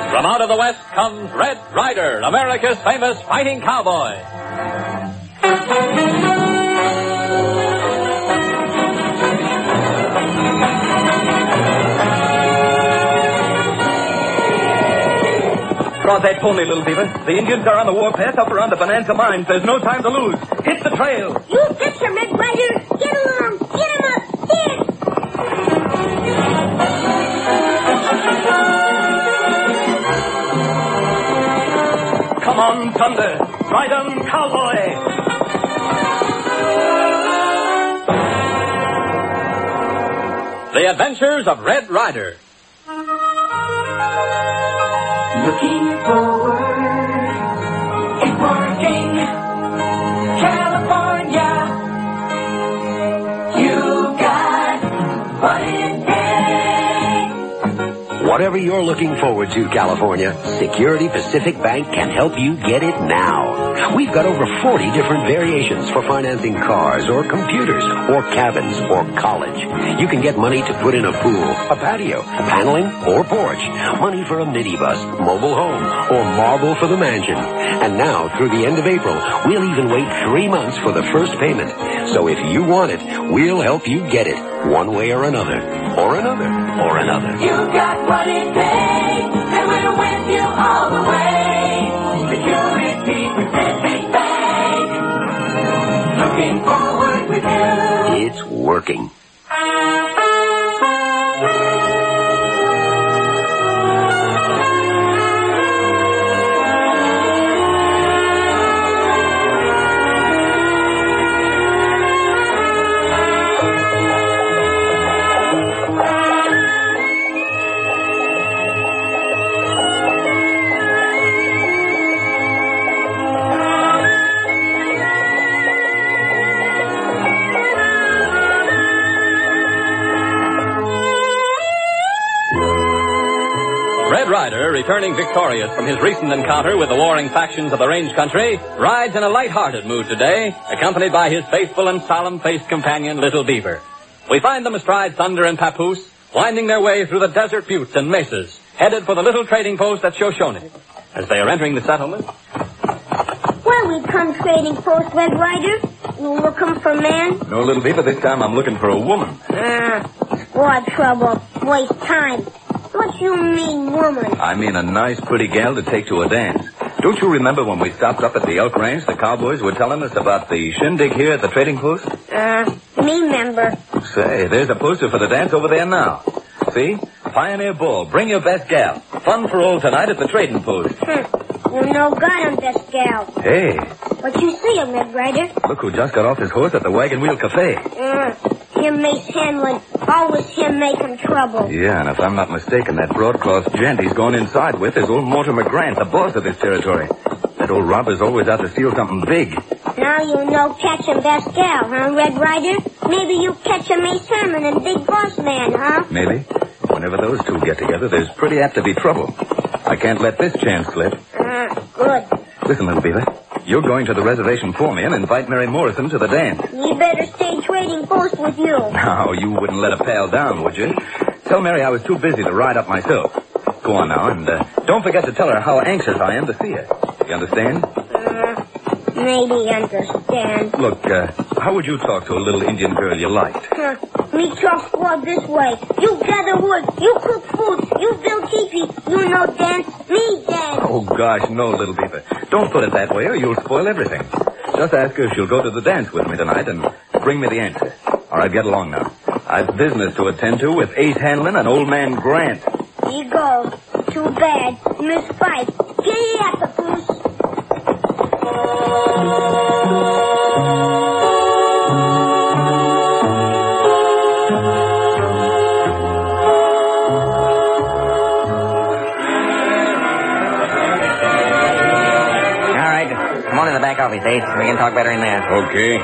From out of the West comes Red Ryder, America's famous fighting cowboy. Cross that pony, Little Beaver. The Indians are on the warpath up around the Bonanza mines. There's no time to lose. Hit the trail. You betcha, Red Ryder. Get along. Get him up. There. Come on, Thunder. Ride 'em, cowboy. The Adventures of Red Ryder. Looking forward, it's working. California, you got what it takes. Whatever you're looking forward to, California, Security Pacific Bank can help you get it now. We've got over 40 different variations for financing cars or computers or cabins or college. You can get money to put in a pool, a patio, paneling, or porch. Money for a minibus, mobile home, or marble for the mansion. And now, through the end of April, we'll even wait 3 months for the first payment. So if you want it, we'll help you get it, one way or another, or another, or another. You got what it takes, and we're with you all the way. Security Pacific Bank, looking forward with you. It's working. Red Ryder, returning victorious from his recent encounter with the warring factions of the range country, rides in a light-hearted mood today, accompanied by his faithful and solemn-faced companion, Little Beaver. We find them astride Thunder and Papoose, winding their way through the desert buttes and mesas, headed for the little trading post at Shoshone. As they are entering the settlement... Where we come, trading post, Red Ryder? You looking for man? No, Little Beaver, this time I'm looking for a woman. What trouble? Waste time. What you mean, woman? I mean a nice, pretty gal to take to a dance. Don't you remember when we stopped up at the Elk Ranch, the cowboys were telling us about the shindig here at the trading post? Me member. Say, there's a poster for the dance over there now. See? Pioneer Ball. Bring your best gal. Fun for all tonight at the trading post. You no got him, best gal. Hey. What you see him, Red Ryder? Look who just got off his horse at the Wagon Wheel Cafe. Him Mace Hanlon. Always him making trouble. Yeah, and if I'm not mistaken, that broadcloth gent he's gone inside with is old Mortimer Grant, the boss of this territory. That old robber's always out to steal something big. Now you know catching best gal, huh, Red Ryder? Maybe you catch a Mace Herman and Big Boss Man, huh? Maybe. Whenever those two get together, there's pretty apt to be trouble. I can't let this chance slip. Good. Listen, Little Beaver. You're going to the reservation for me and invite Mary Morrison to the dance. You better stay trading post with you. Now, you wouldn't let a pal down, would you? Tell Mary I was too busy to ride up myself. Go on now, and don't forget to tell her how anxious I am to see her. You understand? Maybe understand. Look, how would you talk to a little Indian girl you liked? Me talk squad this way. You gather wood. You cook food. You build teepee. You know dance. Me dance. Oh, gosh, no, Little Beaver. Don't put it that way or you'll spoil everything. Just ask her if she'll go to the dance with me tonight and bring me the answer. All right, get along now. I've business to attend to with Ace Hanlon and Old Man Grant. He goes. Too bad. Miss Fight. Get it up, Papoose. Come on in the back office, Ace. We can talk better in there. Okay.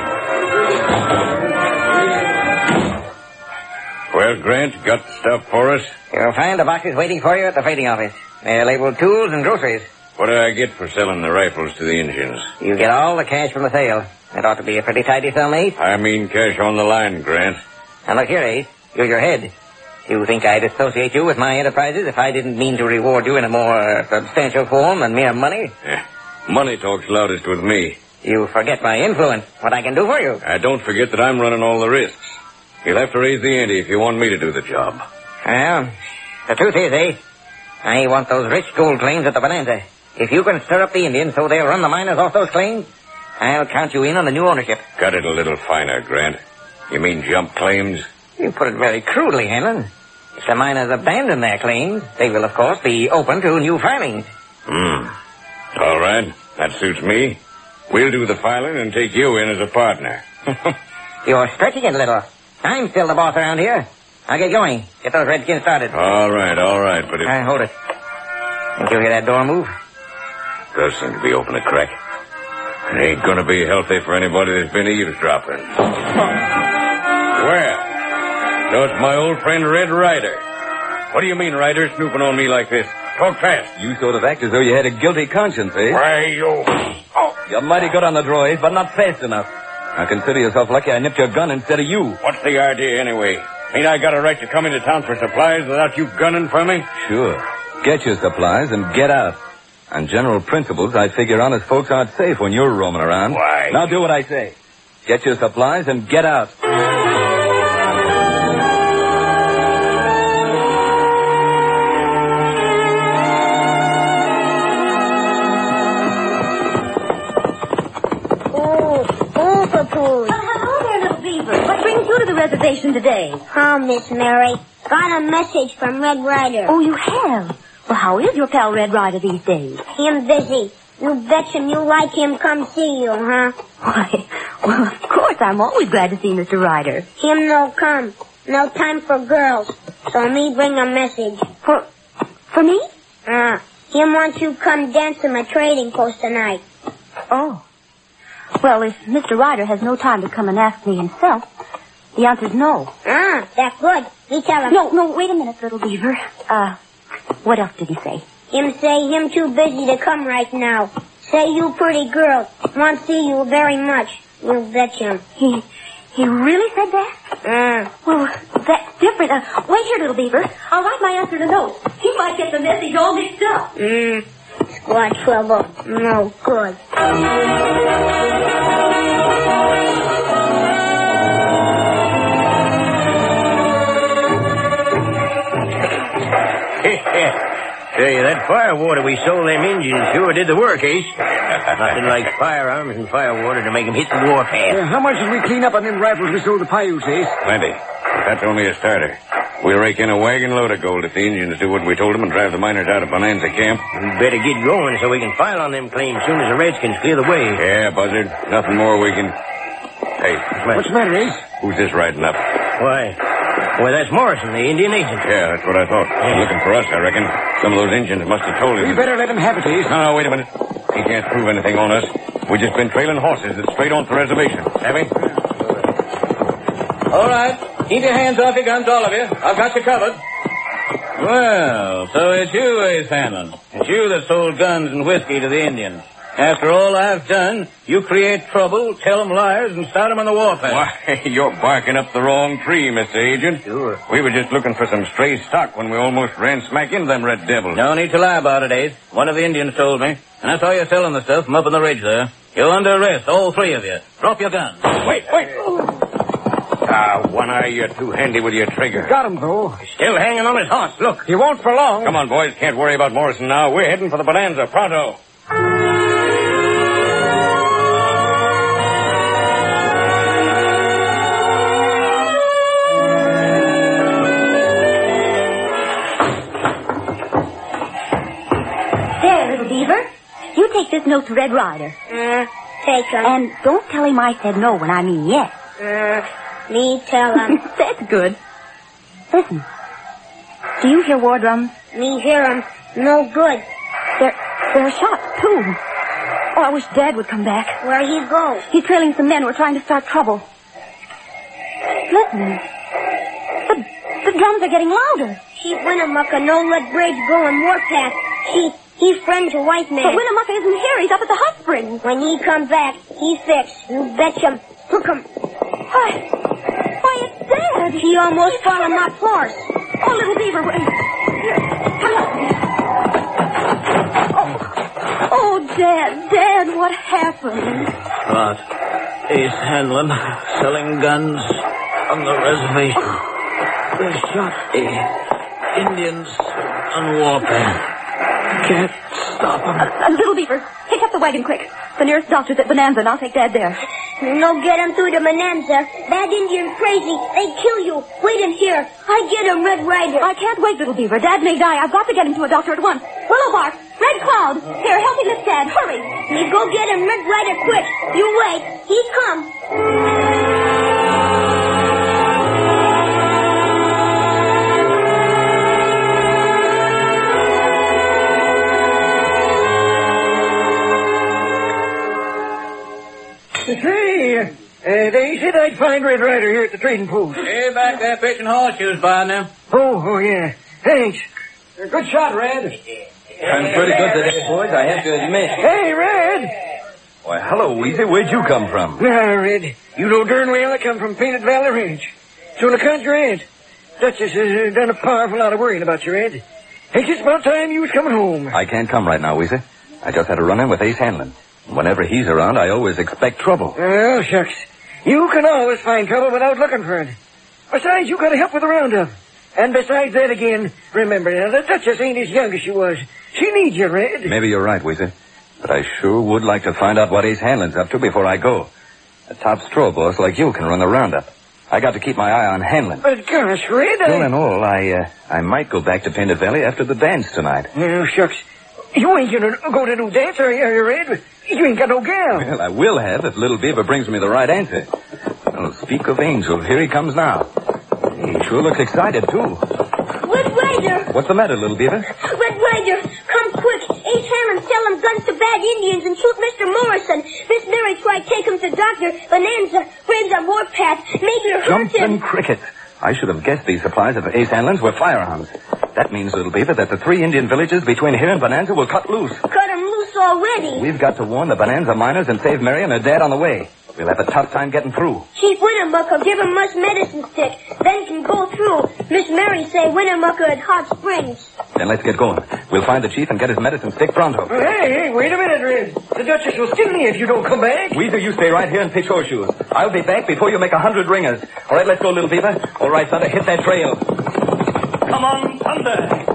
Well, Grant, got stuff for us? You'll find the boxes waiting for you at the freighting office. They're labeled tools and groceries. What do I get for selling the rifles to the Indians? You get all the cash from the sale. That ought to be a pretty tidy sum, Ace. I mean cash on the line, Grant. Now look here, Ace. You're your head. You think I'd associate you with my enterprises if I didn't mean to reward you in a more substantial form than mere money? Yeah. Money talks loudest with me. You forget my influence, what I can do for you. Don't forget that I'm running all the risks. You'll have to raise the ante if you want me to do the job. Well, the truth is, I want those rich gold claims at the Bonanza. If you can stir up the Indians so they'll run the miners off those claims, I'll count you in on the new ownership. Cut it a little finer, Grant. You mean jump claims? You put it very crudely, Hanlon. If the miners abandon their claims, they will, of course, be open to new filings. All right. That suits me. We'll do the filing and take you in as a partner. You're stretching it a little. I'm still the boss around here. I'll get going. Get those redskins started. All right. But if... Hold it. Did you hear that door move? Does seem to be open a crack. It ain't gonna be healthy for anybody that's been eavesdropping. Well, so it's my old friend Red Ryder. What do you mean, Ryder, snooping on me like this? Talk fast. You sort of act as though you had a guilty conscience, eh? Why, you... You're mighty good on the draw, eh? But not fast enough. Now consider yourself lucky I nipped your gun instead of you. What's the idea, anyway? Ain't I got a right to come into town for supplies without you gunning for me? Sure. Get your supplies and get out. On general principles, I figure honest folks aren't safe when you're roaming around. Why? Now do what I say. Get your supplies and get out. Papoose. Hello there, little beaver. What brings you to the reservation today? Oh, Miss Mary. Got a message from Red Ryder. Oh, you have? Well, how is your pal Red Ryder these days? Him busy. You betcha you like him come see you, huh? Why, well, of course, I'm always glad to see Mr. Ryder. Him no come. No time for girls. So me bring a message. For me? Him wants you come dance him a trading post tonight. Oh. Well, if Mr. Ryder has no time to come and ask me himself, the answer's no. That's good. Me tell him. No, wait a minute, little beaver. What else did he say? Him say him too busy to come right now. Say you pretty girl. Want to see you very much. You betcha. He really said that? Well, that's different. Wait here, little beaver. I'll write my answer in a note. He might get the message all mixed up. Squad trouble. No good. Tell you, that firewater we sold them Indians sure did the work, Ace. Nothing like firearms and firewater to make them hit the warpath. How much did we clean up on them rifles we sold the Paiutes, Ace? Plenty. But that's only a starter. We'll rake in a wagon load of gold if the Indians do what we told them and drive the miners out of Bonanza Camp. We better get going so we can file on them claims soon as the Redskins clear the way. Yeah, Buzzard. Nothing more we can... Hey. What's the matter, Ace? Who's this riding up? Why, that's Morrison, the Indian agent. Yeah, that's what I thought. He's looking for us, I reckon. Some of those Indians must have told him. We better let him have it, Ace. No, wait a minute. He can't prove anything on us. We've just been trailing horses that's straight on to the reservation. Have we? All right. Keep your hands off your guns, all of you. I've got you covered. Well, so it's you, Ace Hanlon. It's you that sold guns and whiskey to the Indians. After all I've done, you create trouble, tell them lies, and start them on the warpath. Why, you're barking up the wrong tree, Mr. Agent. Sure. We were just looking for some stray stock when we almost ran smack into them red devils. No need to lie about it, Ace. One of the Indians told me, and I saw you selling the stuff from up on the ridge there. You're under arrest, all three of you. Drop your guns. Wait. One Eye, you're too handy with your trigger. Got him, though. He's still hanging on his horse. Look. He won't for long. Come on, boys. Can't worry about Morrison now. We're heading for the Bonanza. Pronto. There, little beaver. You take this note to Red Ryder. Take him. And don't tell him I said no when I mean yes. Me tell him. That's good. Listen. Do you hear war drums? Me hear him. No good. There are shots, too. Oh, I wish Dad would come back. Where he go? He's trailing some men who are trying to start trouble. Listen. The drums are getting louder. Chief Winnemucca no let Bridge go on warpath. He friend to white man. But Winnemucca isn't here. He's up at the hot springs. When he come back, he fix. You betcha. Hook him. Why, it's Dad. He almost fell on my horse. Oh, little beaver, wait. Here, hurry up. Oh, Dad, what happened? What? Ace Hanlon selling guns on the reservation. They shot the Indians on warpath. Can't stop them. Little beaver, pick up the wagon quick. The nearest doctor's at Bonanza, and I'll take Dad there. No get him through the Bonanza. Bad Indian crazy. They kill you. Wait in here. I get him, Red Rider. I can't wait, little beaver. Dad may die. I've got to get him to a doctor at once. Willow Bark, Red Cloud. Here, help me lift Dad. Hurry. You go get him, Red Rider, quick. You wait. He come. Say, they said I'd find Red Rider here at the trading post. Hey, back there pitching horseshoes by now. Oh, yeah. Thanks. Good shot, Red. I'm pretty good today, boys, I have to admit. Hey, Red. Why, hello, Weezy. Where'd you come from? Now, Red, you know darn well I come from Painted Valley Ranch. So on account your aunt, Duchess has done a powerful lot of worrying about your Ed. It's just about time you was coming home. I can't come right now, Weezy. I just had a run-in with Ace Hanlon. Whenever he's around, I always expect trouble. Well, shucks. You can always find trouble without looking for it. Besides, you got to help with the roundup. And besides that again, remember now, the Duchess ain't as young as she was. She needs you, Red. Maybe you're right, Weezy. But I sure would like to find out what Ace Hanlon's up to before I go. A top straw boss like you can run the roundup. I got to keep my eye on Hanlon. But gosh, Red, All in all, I might go back to Painted Valley after the dance tonight. Well, shucks. You ain't gonna go to no dance, are you, Red? You ain't got no gal. Well, I will have if Little Beaver brings me the right answer. Well, speak of Angel, here he comes now. He sure looks excited, too. Red Rider. What's the matter, Little Beaver? Red Rider, come quick. Ace Hanlon selling guns to bad Indians and shoot Mr. Morrison. Miss Mary tried to take him to Dr. Bonanza. Braves on warpath. Maybe it hurt him. Jumpin' cricket. I should have guessed these supplies of Ace Hanlon's were firearms. That means, Little Beaver, that the 3 Indian villages between here and Bonanza will cut loose. Cut him loose already. We've got to warn the Bonanza miners and save Mary and her dad on the way. We'll have a tough time getting through. Chief Winnemucca give him much medicine stick, then can go through. Miss Mary say Winnemucca at Hot Springs. Then let's get going. We'll find the chief and get his medicine stick pronto. Hey, wait a minute, Red. The Duchess will skin me if you don't come back. Weezer, you stay right here and pitch horseshoes. I'll be back before you make 100 ringers. All right, let's go, Little Beaver. All right, Thunder, hit that trail. Come on, Thunder.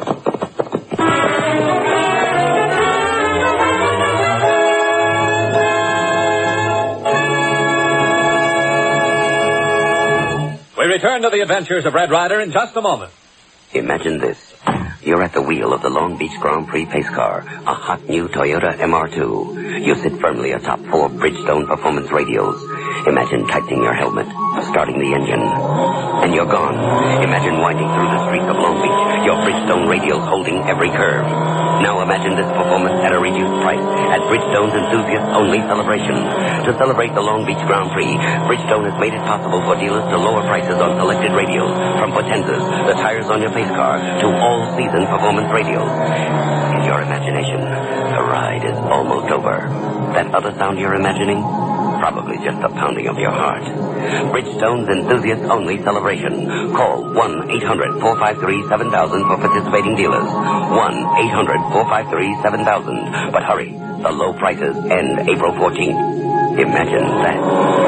We return to the adventures of Red Rider in just a moment. Imagine this. You're at the wheel of the Long Beach Grand Prix pace car, a hot new Toyota MR2. You sit firmly atop 4 Bridgestone performance radios. Imagine tightening your helmet, starting the engine, and you're gone. Imagine winding through the streets of Long Beach, your Bridgestone radios holding every curve. Now imagine this performance at a reduced price at Bridgestone's enthusiast-only celebration. To celebrate the Long Beach Grand Prix, Bridgestone has made it possible for dealers to lower prices on selected radios, from Potenzas, the tires on your pace car, to all-season performance radios. In your imagination, the ride is almost over. That other sound you're imagining? Probably just the pounding of your heart. Bridgestone's enthusiast-only celebration. Call 1-800-453-7000 for participating dealers. 1-800-453-7000. But hurry, the low prices end April 14th. Imagine that.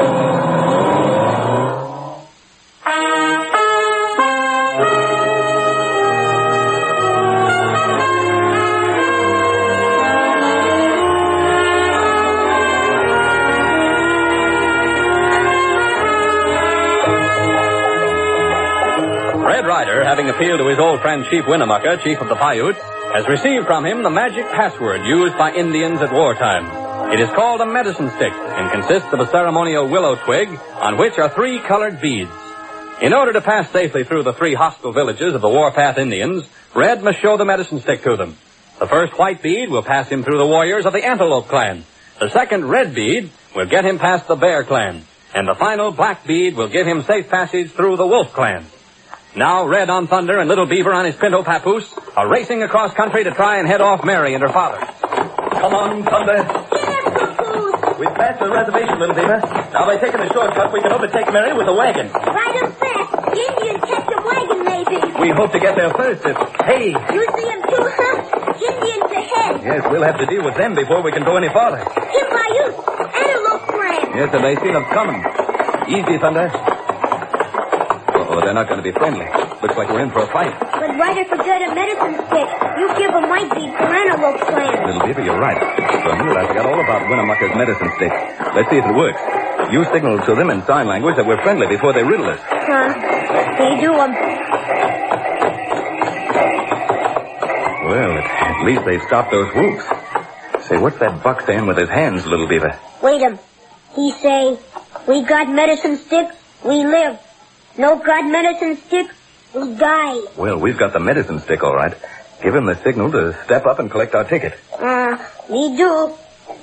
Red Rider, having appealed to his old friend Chief Winnemucca, chief of the Paiutes, has received from him the magic password used by Indians at wartime. It is called a medicine stick and consists of a ceremonial willow twig on which are 3 colored beads. In order to pass safely through the 3 hostile villages of the warpath Indians, Red must show the medicine stick to them. The first white bead will pass him through the warriors of the Antelope clan. The second red bead will get him past the Bear clan. And the final black bead will give him safe passage through the Wolf clan. Now Red on Thunder and Little Beaver on his pinto papoose are racing across country to try and head off Mary and her father. Come on, Thunder. We've passed the reservation, Little Beaver. Now by taking a shortcut, we can overtake Mary with a wagon. Right up fast. The Indians catch the wagon, maybe. We hope to get there first if... Hey! You see him too, huh? Indians ahead. Yes, we'll have to deal with them before we can go any farther. Him by you. Antelope clan. Yes, and they seen us coming. Easy, Thunder. Uh-oh, they're not going to be friendly. Looks like we're in for a fight. But Ryder forgot a medicine stick. You give him my beat for Antelope clan. Little Beaver, you're right. For a minute, I forgot all about Winnemucca's medicine stick. Let's see if it works. You signal to them in sign language that we're friendly before they riddle us. Huh? They do 'em. Well, at least they've stopped those whoops. Say, what's that buck saying with his hands, Little Beaver? Wait 'em. He say, we got medicine stick, we live. No got medicine stick, we die. Well, we've got the medicine stick, all right. Give him the signal to step up and collect our ticket. Me do.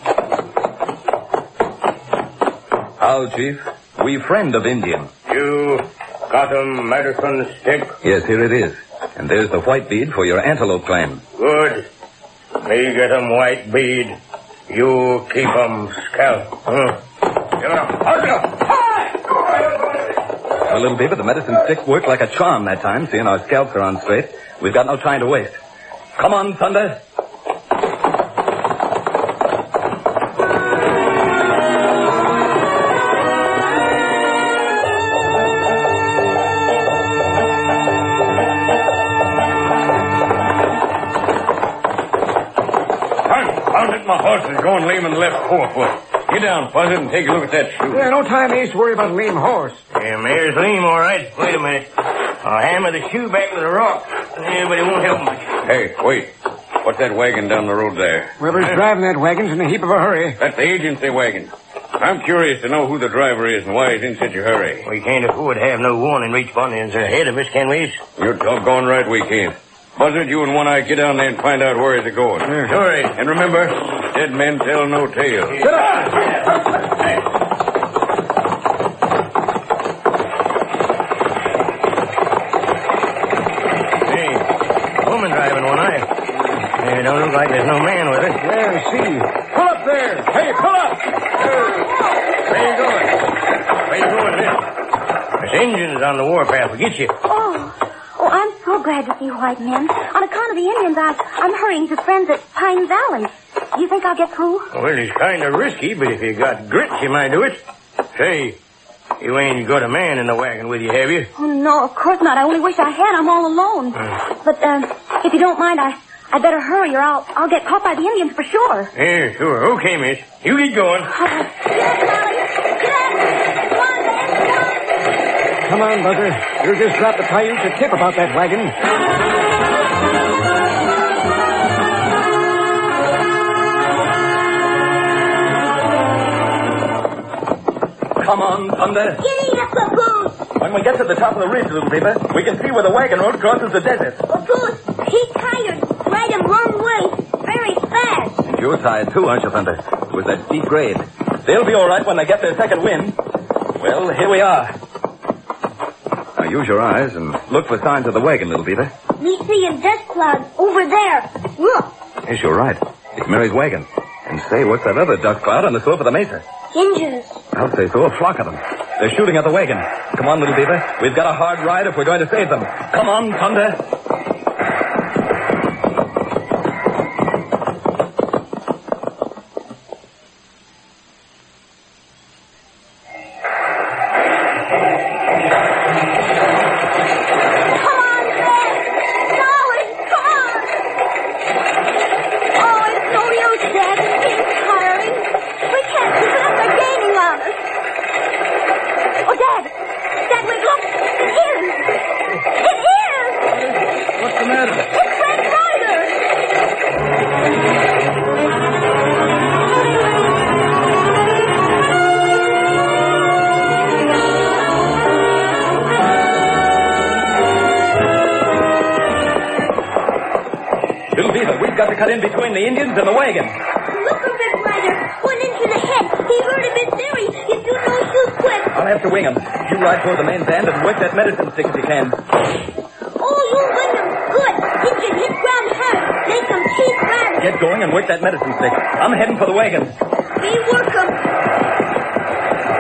How, Chief? We friend of Indian. You got a medicine stick? Yes, here it is. And there's the white bead for your Antelope clan. Good. Me get 'em white bead. You keep 'em scalp. Give it up. Well, Little Beaver, the medicine stick worked like a charm that time, seeing our scalps are on straight. We've got no time to waste. Come on, Thunder. My horse is going lame in the left forefoot. Get down, Buzzard, and take a look at that shoe. Yeah, no time, Ace, to worry about a lame horse. Yeah, mare's lame, all right. Wait a minute. I'll hammer the shoe back with a rock. Yeah, but it won't help much. Hey, wait. What's that wagon down the road there? Whoever's driving that wagon's in a heap of a hurry. That's the agency wagon. I'm curious to know who the driver is and why he's in such a hurry. We can't afford to have no warning reach Bunyan's ahead of us, can we? You're doggone right we can't. Buzzard, you and One-Eye get down there and find out where he's going. Sure. And remember, dead men tell no tales. Get up! Hey, woman driving One-Eye. It don't look like there's no man with her. Yeah, I see. Pull up there! Hey, pull up! Where you going? Where you going, miss? There's Indians on the warpath. We'll get you. Oh, I'm so glad to see white men. On account of the Indians, I'm hurrying to friends at Pine Valley. Do you think I'll get through? Well, it's kind of risky, but if you got grit, you might do it. Say, you ain't got a man in the wagon with you, have you? Oh, no, of course not. I only wish I had. I'm all alone. But, if you don't mind, I'd better hurry or I'll get caught by the Indians for sure. Yeah, sure. Okay, miss. You get going. Get up, Molly. Get up. Come on, Buzzer. You just dropped the Paiute a tip about that wagon. Come on, Thunder. Giddy up, Papoose. When we get to the top of the ridge, Little Beaver, we can see where the wagon road crosses the desert. Papoose, he's tired. Ride him long way. Very fast. And you're tired too, aren't you, Thunder? With that steep grade. They'll be all right when they get their second wind. Well, here we are. Now use your eyes and look for signs of the wagon, Little Beaver. We see a dust cloud over there. Look. Yes, you're right. It's Mary's wagon. And say, what's that other dust cloud on the slope of the mesa? Indians. I'll say so, a flock of them. They're shooting at the wagon. Come on, Little Beaver. We've got a hard ride if we're going to save them. Come on, Thunder. Got to cut in between the Indians and the wagon. Look at Red Ryder. One into the head. He hurt him in theory. You do no shoot quick. I'll have to wing him. You ride toward the main band and work that medicine stick if you can. Oh, you wing him. Good. He can hit ground hard. Make him cheap run. Get going and work that medicine stick. I'm heading for the wagon. We work him.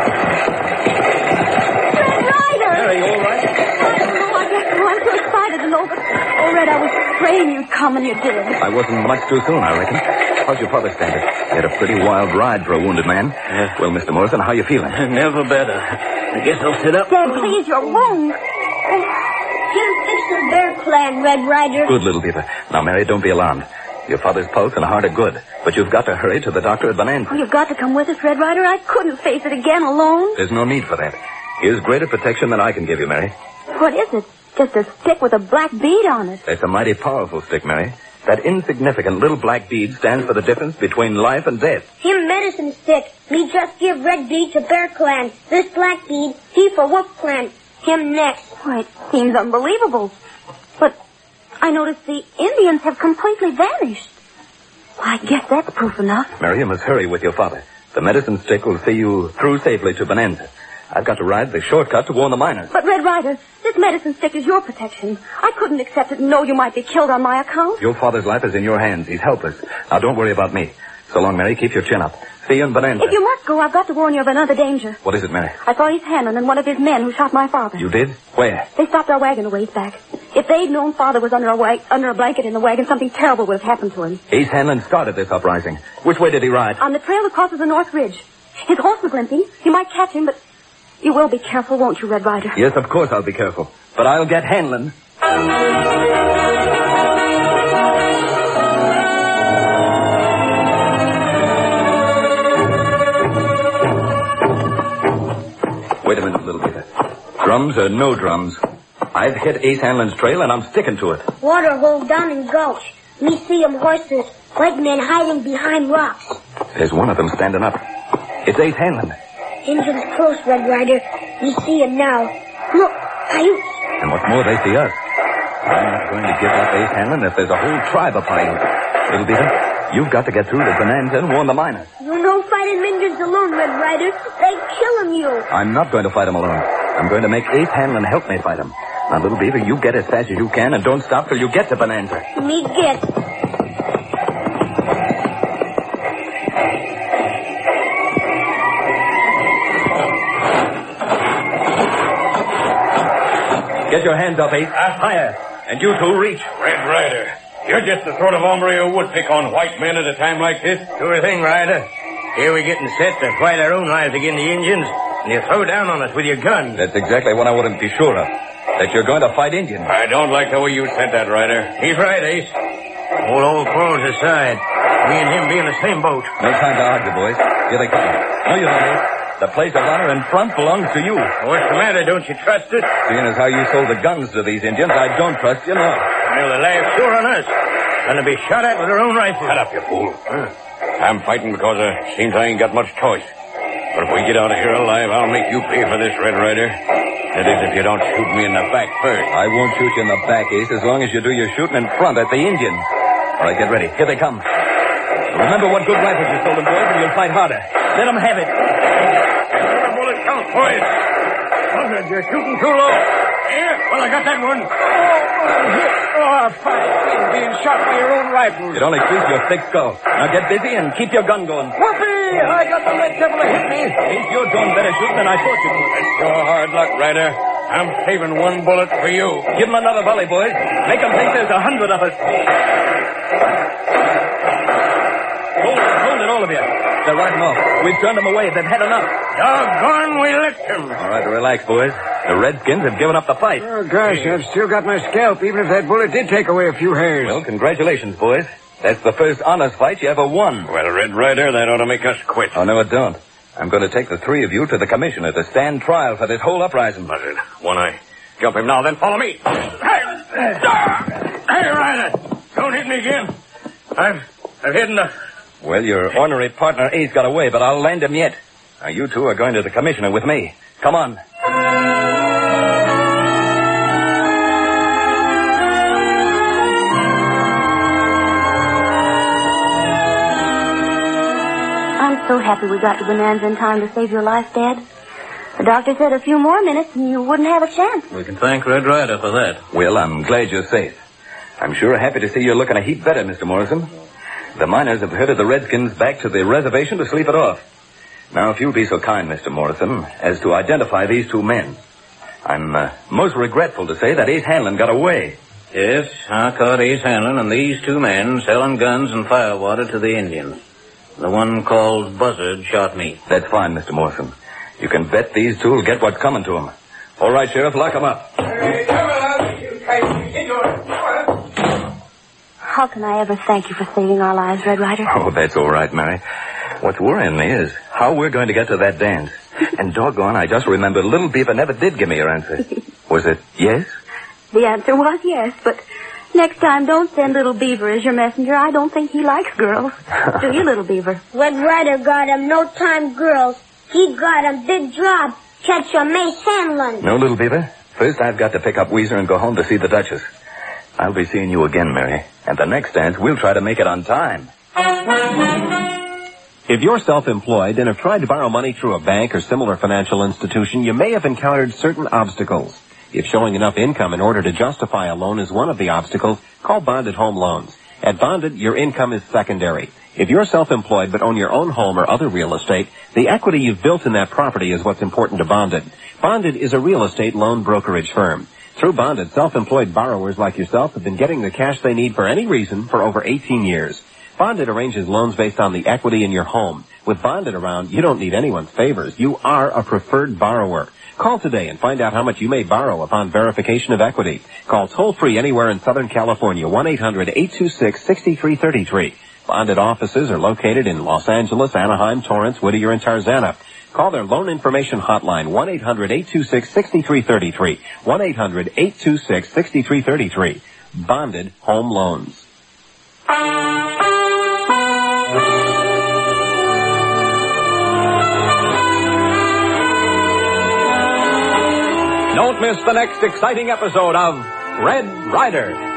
Red Ryder. Mary, you all right? I don't know. I'm too excited to know Red, I was praying you'd come and you did. I wasn't much too soon, I reckon. How's your father standing? He had a pretty wild ride for a wounded man. Yeah. Well, Mr. Morrison, how you feeling? Never better. I guess I'll sit up. Dad, please, your wound. Jim fixed the Bear Clan, Red Rider. Good, little Beaver. Now, Mary, don't be alarmed. Your father's pulse and heart are good, but you've got to hurry to the doctor at Bonanza. Oh, you've got to come with us, Red Rider. I couldn't face it again alone. There's no need for that. Here's greater protection than I can give you, Mary. What is it? Just a stick with a black bead on it. It's a mighty powerful stick, Mary. That insignificant little black bead stands for the difference between life and death. Him medicine stick. Me just give red bead to Bear Clan. This black bead, he for Wolf Clan. Him next. Why, it seems unbelievable. But I noticed the Indians have completely vanished. Well, I guess that's proof enough. Mary, you must hurry with your father. The medicine stick will see you through safely to Bonanza. I've got to ride the shortcut to warn the miners. But, Red Rider, this medicine stick is your protection. I couldn't accept it and know you might be killed on my account. Your father's life is in your hands. He's helpless. Now, don't worry about me. So long, Mary. Keep your chin up. See you in Bonanza. If you must go, I've got to warn you of another danger. What is it, Mary? I saw Ace Hanlon and one of his men who shot my father. You did? Where? They stopped our wagon a ways back. If they'd known Father was under a blanket in the wagon, something terrible would have happened to him. Ace Hanlon started this uprising. Which way did he ride? On the trail that crosses the North Ridge. His horse was limping. You might catch him, but you will be careful, won't you, Red Rider? Yes, of course I'll be careful. But I'll get Hanlon. Wait a minute, little Peter. Drums or no drums, I've hit Ace Hanlon's trail and I'm sticking to it. Water hole down in gulch. Me see 'em horses. White men hiding behind rocks. There's one of them standing up. It's Ace Hanlon. Engines close, Red Rider. We see 'em now. Look, Paiutes. And what's more, they see us. I'm not going to give up Ace Hanlon if there's a whole tribe of Paiutes. Little Peter, you've got to get through to Bonanza and warn the miners. You no fighting Indians alone, Red Rider. They killing you. I'm not going to fight him alone. I'm going to make Ace Hanlon help me fight him. Now, little Beaver, you get as fast as you can and don't stop till you get to Bonanza. Me get. Get your hands up, Ace. Higher. And you two, reach. Red Rider, you're just the sort of hombre who would pick on white men at a time like this. Sure thing, Ryder. Here we're getting set to fight our own lives against the Indians, and you throw down on us with your gun. That's exactly what I want to be sure of. That you're going to fight Indians. I don't like the way you said that, Ryder. He's right, Ace. Hold all quarrels aside. Me and him be in the same boat. No time to argue, boys. Here they come. No, you don't, Ace. The place of honor in front belongs to you. What's the matter? Don't you trust us? Seeing as how you sold the guns to these Indians, I don't trust you, no. Well, they'll laugh sure on us. Gonna be shot at with their own rifles. Shut up, you fool. I'm fighting because seems I ain't got much choice. But if we get out of here alive, I'll make you pay for this, Red Rider. That is, if you don't shoot me in the back first. I won't shoot you in the back, Ace, as long as you do your shooting in front at the Indians. All right, get ready. Here they come. Remember what good rifles you sold them, boys, and you'll fight harder. Let them have it. Bullet count, boys. You're shooting too low. Here, well, I got that one. Being shot by your own rifles. It only creased your thick skull. Now get busy and keep your gun going. Whoopee! I got the red devil to hit me. Ace, you're doing better shooting than I thought you would. That's your hard luck, Ryder. I'm saving one bullet for you. Give them another volley, boys. Make them think there's 100 of us. Hold it, all of you. They're riding off. We've turned them away. They've had enough. Doggone, we licked him. All right, relax, boys. The Redskins have given up the fight. Oh, gosh, I've still got my scalp, even if that bullet did take away a few hairs. Well, congratulations, boys. That's the first honest fight you ever won. Well, Red Rider, that ought to make us quit. Oh, no, it don't. I'm going to take the three of you to the commissioner to stand trial for this whole uprising. Buzzard, one eye. Jump him now, then follow me. Hey, Ryder, don't hit me again. I've hit enough. Well, your ornery partner Ace got away, but I'll land him yet. Now, you two are going to the commissioner with me. Come on. I'm so happy we got to Bonanza in time to save your life, Dad. The doctor said a few more minutes and you wouldn't have a chance. We can thank Red Rider for that. Well, I'm glad you're safe. I'm sure happy to see you're looking a heap better, Mr. Morrison. The miners have herded the Redskins back to the reservation to sleep it off. Now, if you'll be so kind, Mr. Morrison, as to identify these two men. I'm most regretful to say that Ace Hanlon got away. Yes, I caught Ace Hanlon and these two men selling guns and firewater to the Indians. The one called Buzzard shot me. That's fine, Mr. Morrison. You can bet these two will get what's coming to them. All right, Sheriff, lock them up. How can I ever thank you for saving our lives, Red Ryder? Oh, that's all right, Mary. What's worrying me is how we're going to get to that dance. And doggone, I just remembered Little Beaver never did give me your answer. Was it yes? The answer was yes, but next time don't send Little Beaver as your messenger. I don't think he likes girls. Do you, Little Beaver? Red Ryder got him no time girls. He got him big job. Catch your Ace Hanlon. No, Little Beaver. First I've got to pick up Weezer and go home to see the Duchess. I'll be seeing you again, Mary. And the next dance, we'll try to make it on time. If you're self-employed and have tried to borrow money through a bank or similar financial institution, you may have encountered certain obstacles. If showing enough income in order to justify a loan is one of the obstacles, call Bonded Home Loans. At Bonded, your income is secondary. If you're self-employed but own your own home or other real estate, the equity you've built in that property is what's important to Bonded. Bonded is a real estate loan brokerage firm. Through Bonded, self-employed borrowers like yourself have been getting the cash they need for any reason for over 18 years. Bonded arranges loans based on the equity in your home. With Bonded around, you don't need anyone's favors. You are a preferred borrower. Call today and find out how much you may borrow upon verification of equity. Call toll-free anywhere in Southern California, 1-800-826-6333. Bonded offices are located in Los Angeles, Anaheim, Torrance, Whittier, and Tarzana. Call their loan information hotline, 1-800-826-6333. 1-800-826-6333. Bonded Home Loans. Don't miss the next exciting episode of Red Ryder.